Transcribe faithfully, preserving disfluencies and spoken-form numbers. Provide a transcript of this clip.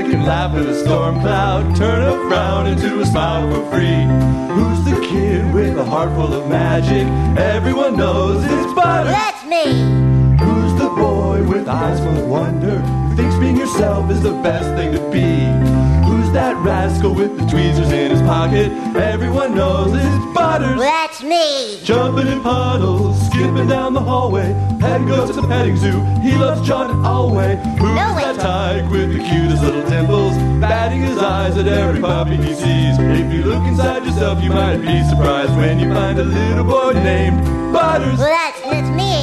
that can laugh at a storm cloud, turn a frown into a smile for free? Who's the kid with a heart full of magic? Everyone knows it's Butters. That's me. Who's the boy with eyes full of wonder, who thinks being yourself is the best thing to be? Who's that rascal with the tweezers in his pocket? Everyone knows it's Butters. That's me. Jumping in puddles, skipping down the hallway, and goes to the petting zoo. He loves John Alway. Who's No, that wait. tyke with the cutest little dimples, batting his eyes at every puppy he sees? If you look inside yourself, you might be surprised when you find a little boy named Butters. Well, that's, that's me.